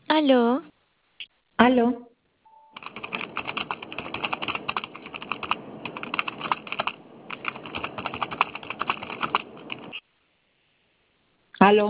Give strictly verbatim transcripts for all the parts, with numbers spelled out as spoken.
Aló, Aló, aló,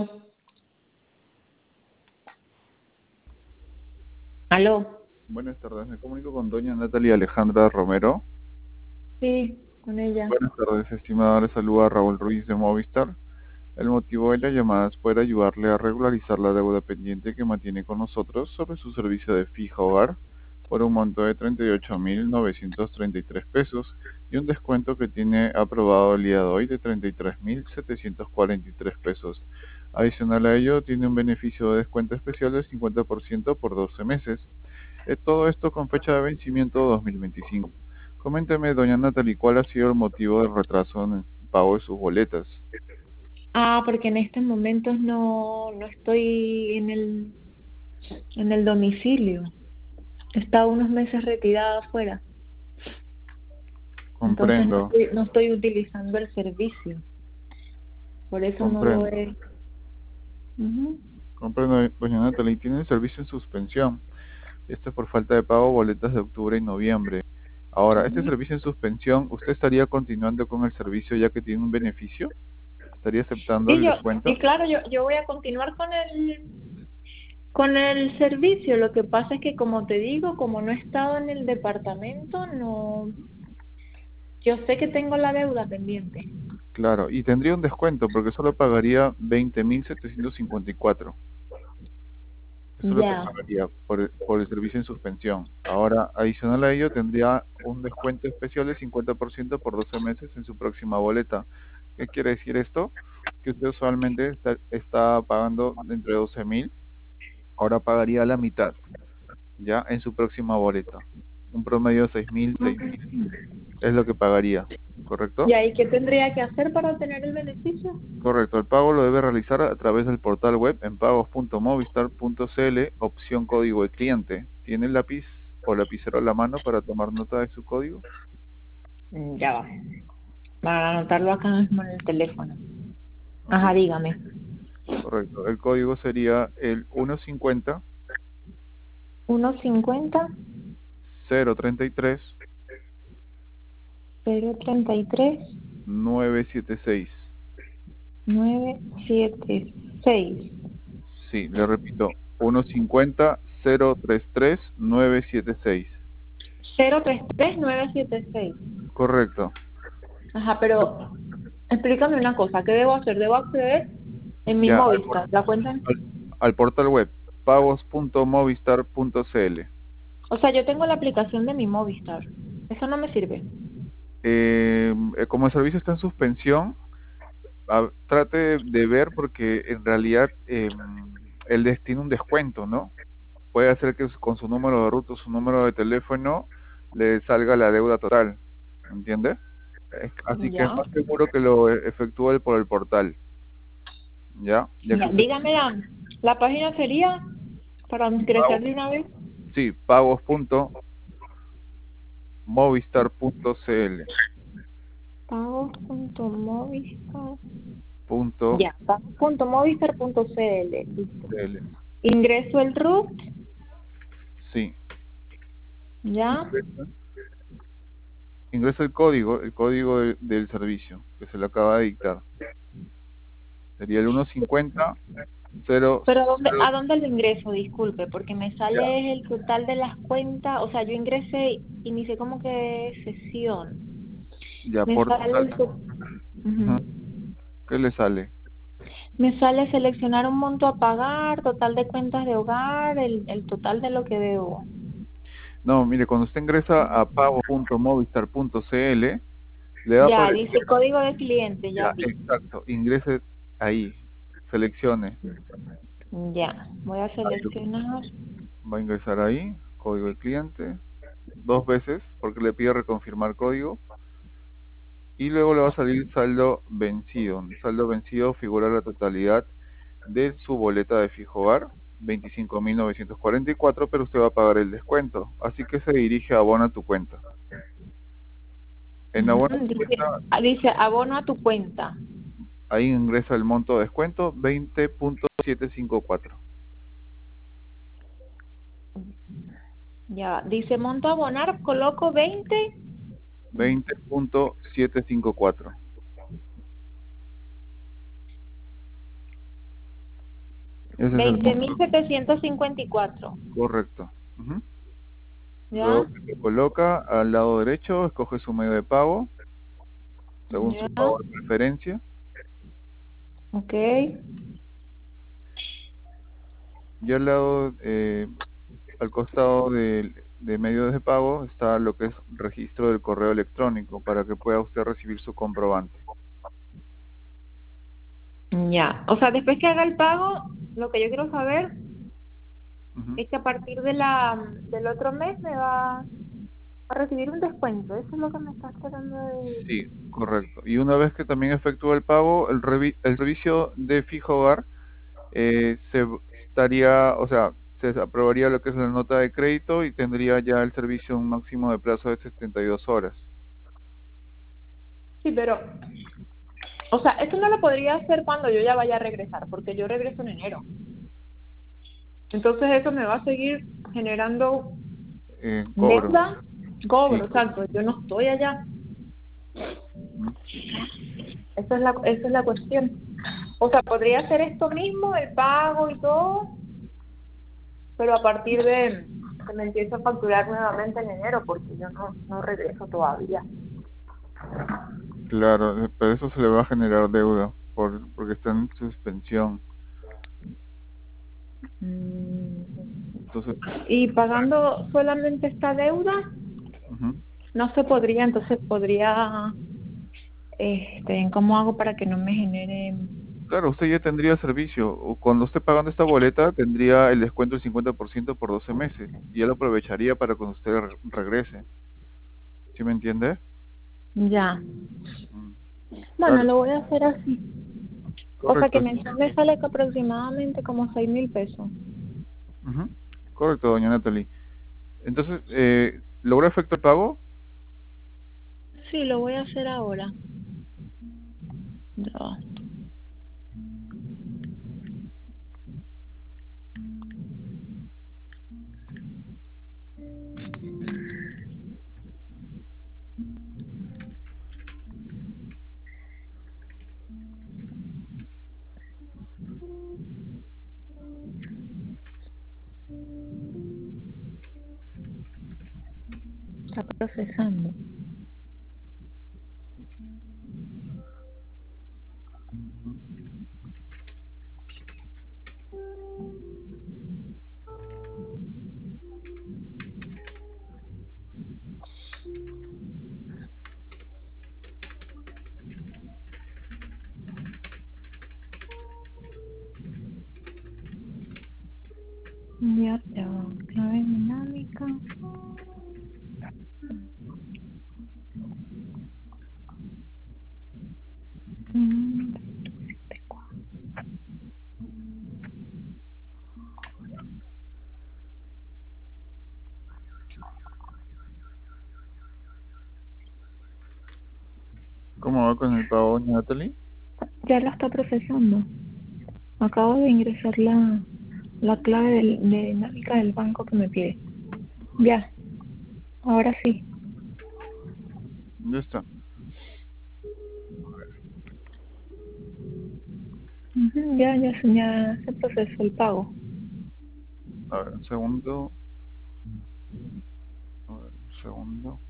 aló. Buenas tardes, me comunico con doña Natalia Alejandra Romero. Sí, con ella. Buenas tardes, estimada, le saluda Raúl Ruiz de Movistar. El motivo de la llamada es poder ayudarle a regularizar la deuda pendiente que mantiene con nosotros sobre su servicio de fija hogar por un monto de treinta y ocho mil novecientos treinta y tres pesos y un descuento que tiene aprobado el día de hoy de treinta y tres mil setecientos cuarenta y tres pesos. Adicional a ello, tiene un beneficio de descuento especial del cincuenta por ciento por doce meses. Eh, todo esto con fecha de vencimiento dos mil veinticinco. Coménteme, doña Natalie, ¿cuál ha sido el motivo del retraso en el pago de sus boletas? Ah, porque en estos momentos no, no estoy en el, en el domicilio. He estado unos meses retirada afuera. Entonces no Comprendo, estoy, no estoy utilizando el servicio. Por eso no lo comprendo, he... Ujú. comprendo, doña Natalie. Tiene el servicio en suspensión. Esto es por falta de pago boletas de octubre y noviembre. Ahora, este servicio en suspensión, ¿usted estaría continuando con el servicio ya que tiene un beneficio? ¿Estaría aceptando Y el yo, descuento? y claro, yo, yo voy a continuar con el, con el servicio. Lo que pasa es que, como te digo, como no he estado en el departamento, no, yo sé que tengo la deuda pendiente. Claro, y tendría un descuento porque solo pagaría veinte mil setecientos cincuenta y cuatro. Eso es lo que Ya. pagaría por el, por el servicio en suspensión. Ahora, adicional a ello, tendría un descuento especial de cincuenta por ciento por doce meses en su próxima boleta. ¿Qué quiere decir esto? Que usted usualmente está, está pagando entre doce mil, ahora pagaría la mitad, ya en su próxima boleta. Un promedio de seis mil, seis mil es lo que pagaría, ¿Y ¿correcto? ahí qué tendría que hacer para obtener el beneficio? Correcto, el pago lo debe realizar a través del portal web en pagos punto movistar punto cl, opción código de cliente. ¿Tiene el lápiz o lapicero a la mano para tomar nota de su código? Mm, Ya va. Para anotarlo acá mismo en el teléfono. Ok, Ajá, dígame. correcto. El código sería el uno cincuenta Uno cincuenta cero treinta y tres cero treinta y tres nueve setenta y seis. nueve siete seis. Sí, le repito, uno cincuenta cero treinta y tres nueve setenta y seis. Cero tres tres nueve siete seis. Correcto. Ajá, pero explícame una cosa. ¿Qué debo hacer? ¿Debo acceder en mi Ya, al, por- Movistar? ¿La cuenta? al- al portal web pagos punto movistar punto cl. O sea, yo tengo la aplicación de mi Movistar. Eso no me sirve. Eh, eh, como el servicio está en suspensión, a- trate de ver porque en realidad eh, el des- tiene un descuento, ¿no? Puede hacer que con su número de ruta, su número de teléfono, le salga la deuda total, ¿entiende? Es- así que es Ya. más seguro que lo e- efectúe por el portal, ¿ya? Ya que Ya. usted Dígame la, la página sería para ingresar pago, de una vez. sí, pagos punto movistar punto cl, Pagos.movistar. punto Ya, pagos.movistar.cl. Listo. cl, Ingreso el root. sí. Ya. Ingresa, ingresa el código, el código de- del servicio que se le acaba de dictar. Sería el uno cincuenta cero. Pero ¿a dónde, ¿a dónde lo ingreso? Disculpe, porque me Ya, sale el total de las cuentas. O sea, yo ingresé, inicié como que sesión. ya Me por sale total. el to- Ujú. Ujú. ¿Qué le sale? Me sale seleccionar un monto a pagar, total de cuentas de hogar, el, el total de lo que debo. No, mire, cuando usted ingresa a pago punto movistar punto cl, le va a Ya, aparecer, dice código de cliente, ya ya, vi. exacto, ingrese ahí, seleccione, Ya, voy a ahí lo- seleccionar. va a ingresar ahí, código de cliente, dos veces, porque le pide reconfirmar código, y luego le va a salir saldo vencido. En saldo vencido figura la totalidad de su boleta de fijo hogar, veinticinco mil novecientos cuarenta y cuatro, pero usted va a pagar el descuento, así que se dirige a abona tu cuenta. En abona Ujú, tu Dice, cuenta, ah, dice abono a tu cuenta. ahí ingresa el monto de descuento, veinte punto setecientos cincuenta y cuatro. Ya, dice monto a abonar, coloco veinte. veinte punto setecientos cincuenta y cuatro. Ese es el veinte monto. mil setecientos cincuenta y cuatro. Correcto. Ujú. Luego ¿Ya? se coloca al lado derecho, escoge su medio de pago, según su ¿Ya? pago de preferencia. Ok. Y al lado, eh, al costado de, de medios de pago está lo que es registro del correo electrónico para que pueda usted recibir su comprobante. Ya. O sea, después que haga el pago, lo que yo quiero saber Ujú. es que a partir de la del otro mes me va a recibir un descuento. Eso es lo que me estás tratando de Sí, decir. correcto. Y una vez que también efectúe el pago, el, revi- el servicio de fijo hogar eh, se estaría, o sea, se aprobaría lo que es la nota de crédito y tendría ya el servicio un máximo de plazo de setenta y dos horas. Sí, pero, o sea, esto no lo podría hacer cuando yo ya vaya a regresar, porque yo regreso en enero. Entonces eso me va a seguir generando Eh, cobro. deuda, Sí, cobro, correcto. exacto. Yo no estoy allá. Ujú. Esa es la, esa es la cuestión. O sea, podría hacer esto mismo, el pago y todo, pero a partir de que me empiezo a facturar nuevamente en enero, porque yo no, no regreso todavía. Claro, eh, pero eso se le va a generar deuda por, porque está en suspensión. Mm. Entonces, Y pagando solamente esta deuda, ujú. no se podría, entonces podría, este, ¿cómo hago para que no me genere? Claro, usted ya tendría servicio. O cuando esté pagando esta boleta, tendría el descuento del cincuenta por ciento por doce meses. Y él lo aprovecharía para cuando usted re- regrese. ¿Sí me entiende? Ya. Mm. Bueno, Claro, lo voy a hacer así. O sea, que correcto. mensual me sale que aproximadamente como seis mil pesos. Ujú. Correcto, doña Natalie. Entonces, eh, ¿logró efecto el pago? Sí, lo voy a hacer ahora. Ya. Está procesando. Ya, ya va. Clave dinámica. Mm, ¿Cómo va con el pago, doña Natalie? Ya lo está procesando. Acabo de ingresar la, la clave del- de dinámica del banco que me pide. Ya, ahora sí. Ya está. Ujú, ya, ya, se- ya se procesó el pago. A ver, un segundo. A ver, un segundo.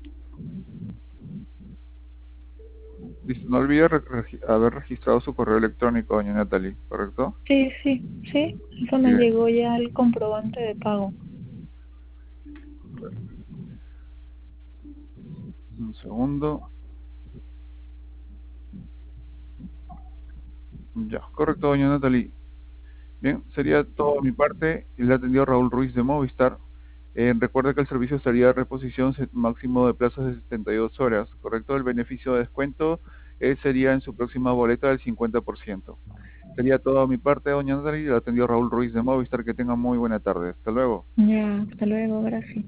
Listo, no olvide re- regi- haber registrado su correo electrónico, doña Natalie, ¿correcto? Sí, sí, sí. Eso me Bien, llegó ya el comprobante de pago. un segundo. Ya, correcto, doña Natalie. Bien, sería todo de mi parte. Le atendió Raúl Ruiz de Movistar. Eh, recuerda que el servicio estaría de reposición se- máximo de plazos de setenta y dos horas, ¿correcto? El beneficio de descuento eh, sería en su próxima boleta del cincuenta por ciento. Sería todo de mi parte, doña Natalie. Le atendió Raúl Ruiz de Movistar. Que tenga muy buena tarde. Hasta luego. Ya, hasta luego, gracias.